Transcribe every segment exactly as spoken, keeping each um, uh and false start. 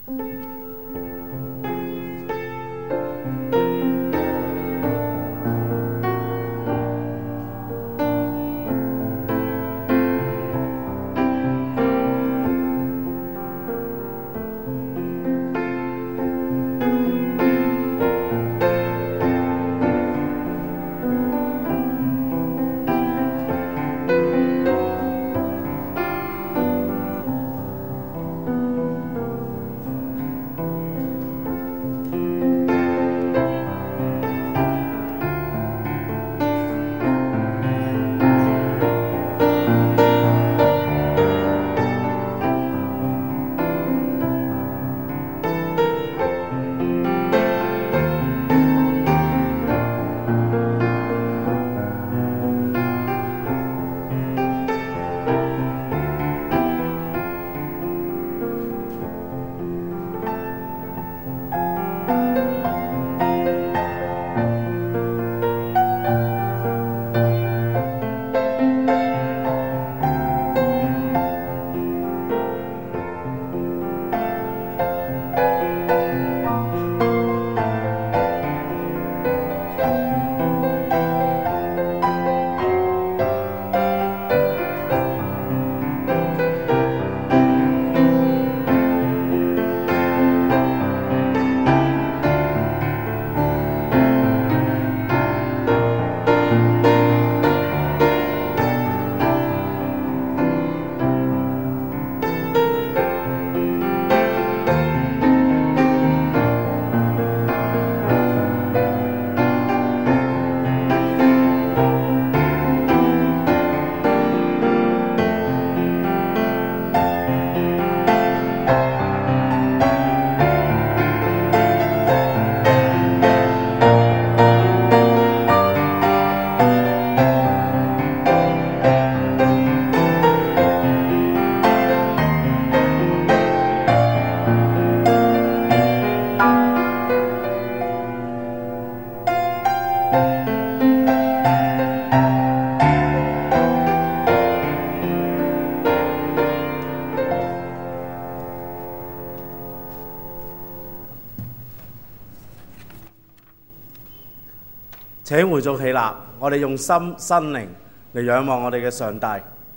請回眾起立，我哋用心心靈嚟仰望我哋嘅上帝。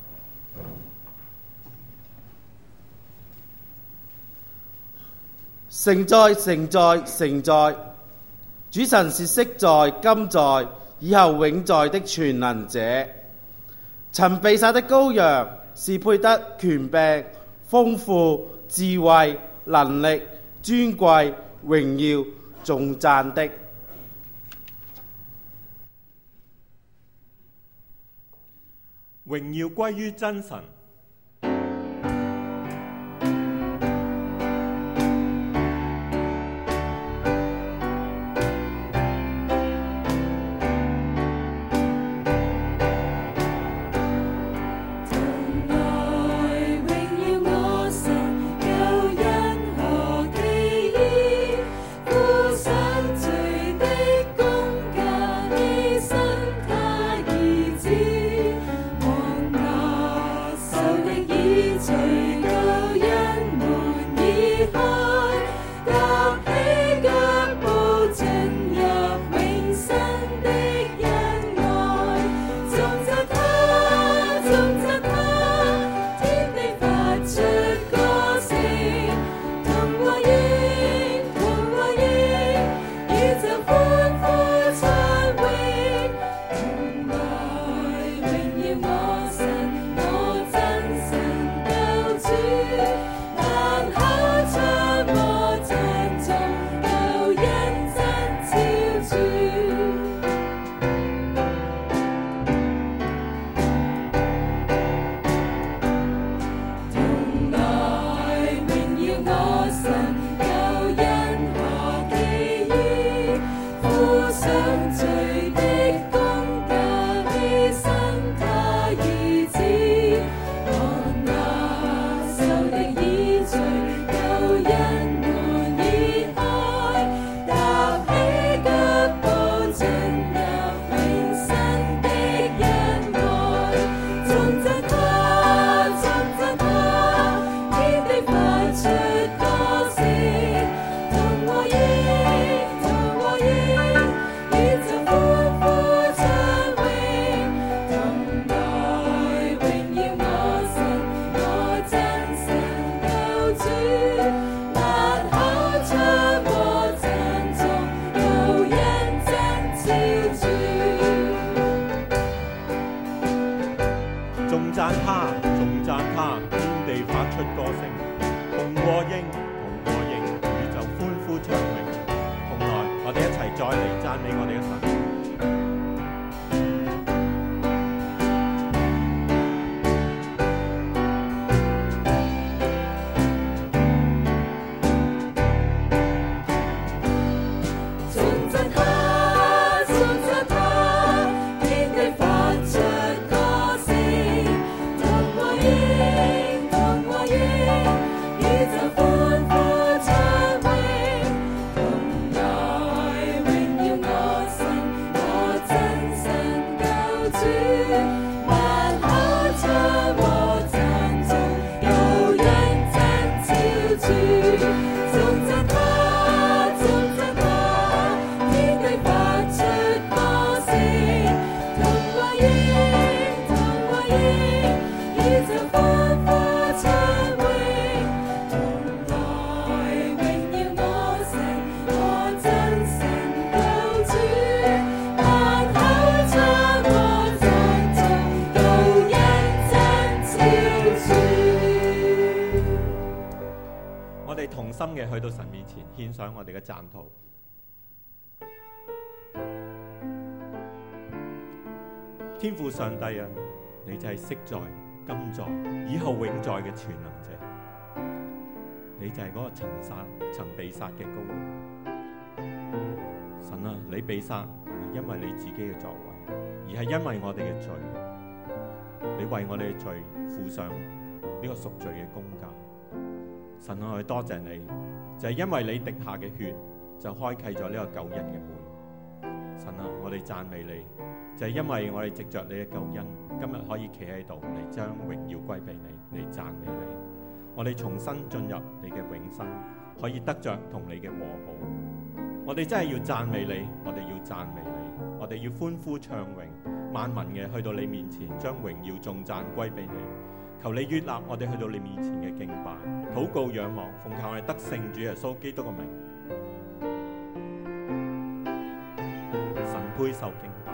聖哉，聖哉，聖哉！主神是昔在、今在、以後永在的全能者。曾被殺的羔羊是配得權柄、豐富、智慧、能力、尊貴、榮耀、頌讚的。 榮耀歸於真神。 重讚他，重讚他，天地發出歌聲。 和應同和應，宇宙歡呼唱榮。同來，我哋一齊再嚟讚美我哋嘅神。心嘅去到神面前獻上我哋嘅讚禱。天父上帝啊，你就係昔在、今在、以後永在嘅全能者，你就係嗰個曾殺、曾被殺嘅羔羊。神啊，你被殺唔係因為你自己嘅作為，而係因為我哋嘅罪。你為我哋嘅罪付上呢個贖罪嘅工價。神啊，我哋多謝你，就係因為你滴下嘅血，就開啟咗呢個救恩嘅門。神啊，我哋讚美你，就係因為我哋藉着你嘅救恩，今日可以企喺度嚟將榮耀歸俾你，嚟讚美你。我哋重新進入你嘅永生，可以得着同你嘅和好。我哋真係要讚美你，我哋要讚美你，我哋要歡呼唱榮，萬民嘅去到你面前，將榮耀頌讚歸俾你。求你悅納我哋去到你面前嘅敬拜、禱告、仰望，奉靠我哋得勝主耶穌基督嘅名，神配受敬拜。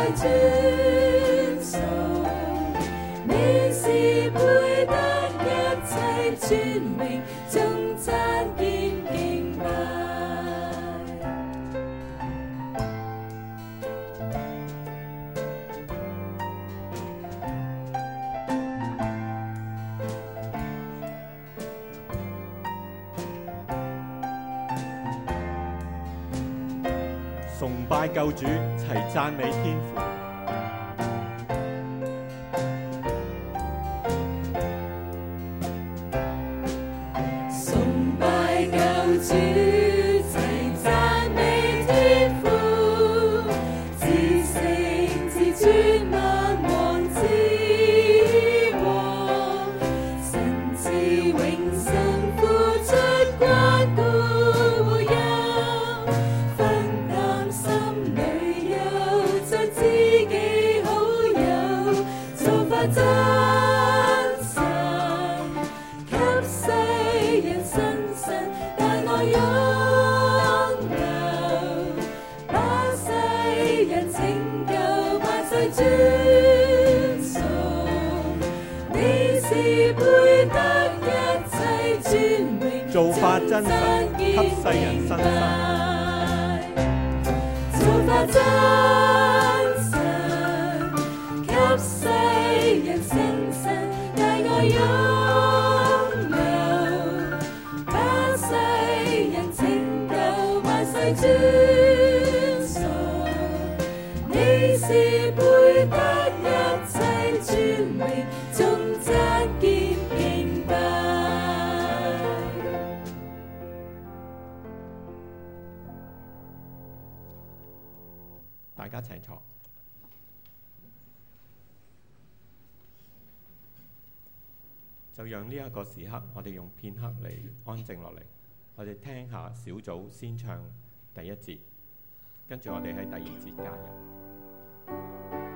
尊崇，你是配得一切尊榮，頌讚兼敬拜。 崇拜救主，齊讚美天父。 崇拜救主，齊讚美天父，至聖至尊萬王之王，神至永生付出關顧護佑，分擔心裏有着知己好友，做法真神，給世人新生大愛擁有，把世人拯救，萬世尊崇，你是配得一切尊榮， 做法真神，給世人新生。 做法真神，給世人新生大愛擁有，把世人拯救，萬世尊崇，你是配得一切尊榮，頌讚兼敬拜。 大家請坐。就讓呢一個時刻，我哋用片刻嚟安靜落嚟，我哋聽下小組先唱第一節，跟住我哋喺第二節加入。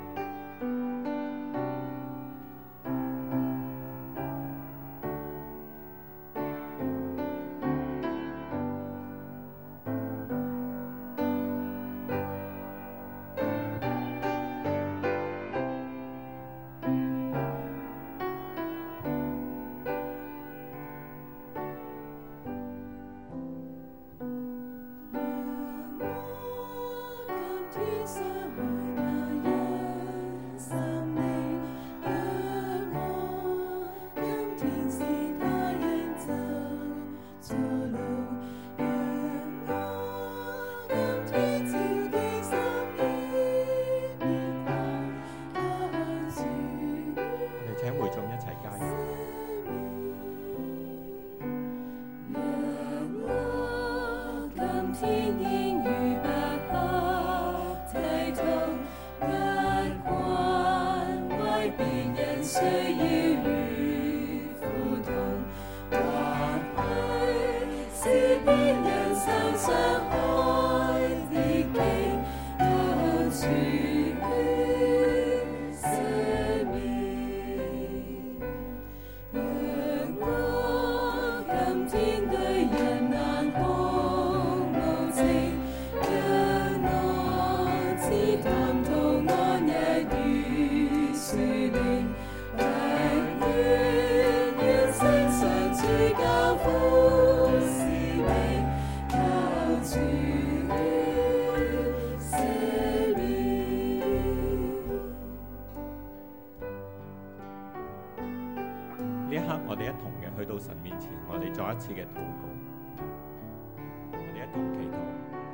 天上海大人心你，讓我今天是他人走錯路，讓我今天照記心意，別後靠主。 我哋請會眾一齊加入。 讓我今天現如白鴿剃頭，不慣為別人需要與苦痛，或許是別人受傷害的境，求主赦免。讓我今天對人眼空無情，讓我只談吐安逸與樹靈，不願願升上主教父使命，求主赦免。 呢一刻，我哋一同嘅去到神面前，我哋再一次嘅禱告，我哋一同祈禱。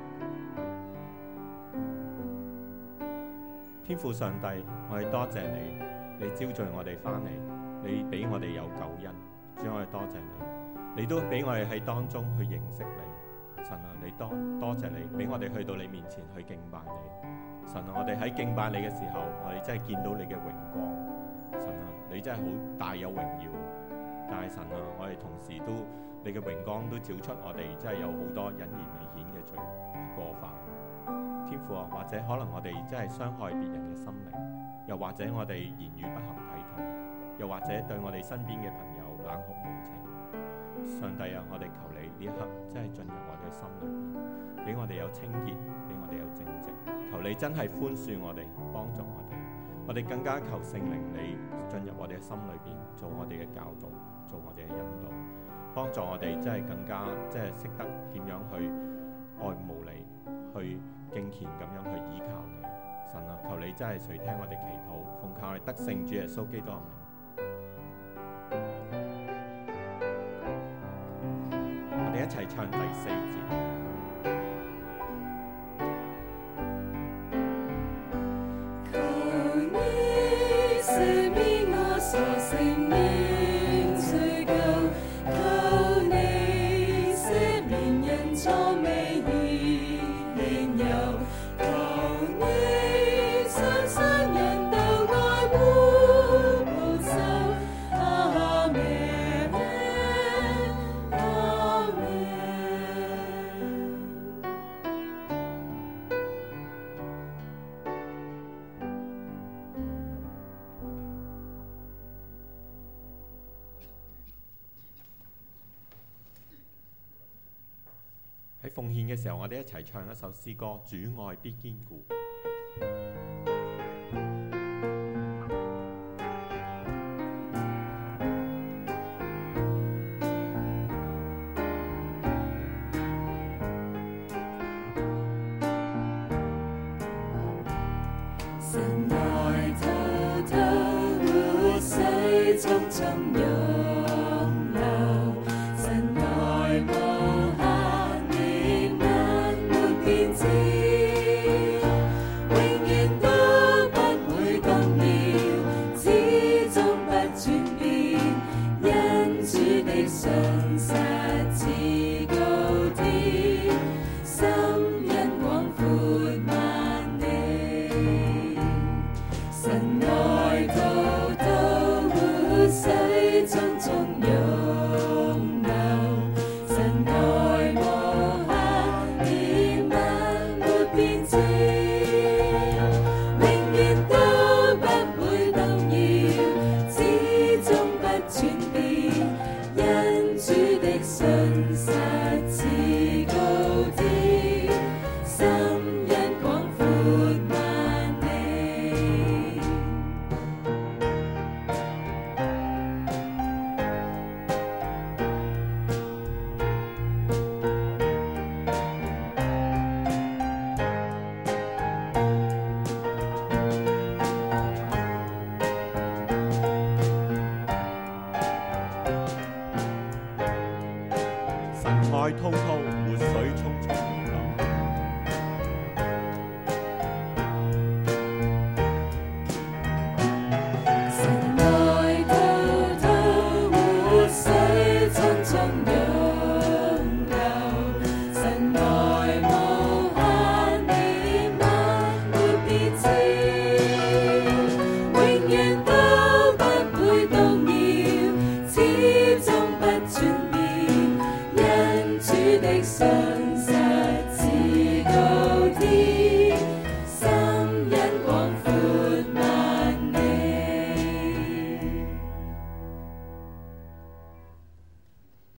天父上帝，我哋多謝你，你招聚我哋翻嚟，你俾我哋有救恩，主，我哋多謝你，你都俾我哋喺當中去認識你。神啊，你多多謝你，俾我哋去到你面前去敬拜你。神啊，我哋喺敬拜你嘅時候，我哋真係見到你嘅榮光。神啊，你真係好大有榮耀。但係神啊，我哋同時都你嘅榮光都照出我哋真係有好多隱而未顯嘅罪過犯。天父啊，或者可能我哋真係傷害別人嘅心靈，又或者我哋言語不合體統，又或者對我哋身邊嘅朋友冷酷無情。上帝啊，我哋求你呢一刻真係進入我哋心裏邊，俾我哋有清潔，俾我哋有正直。求求你真係寬恕我哋，幫助我哋。我哋更加求聖靈你進入我哋嘅心裏邊，做我哋嘅教導，做我哋嘅引導，幫助我哋真係更加即係識得點樣去愛慕你，去敬虔咁樣去依靠你。神啊，求你真係垂聽我哋祈禱，奉靠你得勝主耶穌基督嘅名。我哋一齊唱第四節。喺奉獻嘅時候，我哋一齊唱一首詩歌《主愛必堅固》。 神愛滔滔活水匆匆湧流，神愛無限憐憫沒邊止，永遠都不會動搖，始終不轉變，因主的信實似高天，深恩廣闊萬里。神愛滔滔活水匆匆湧流，神愛無限憐憫沒邊止，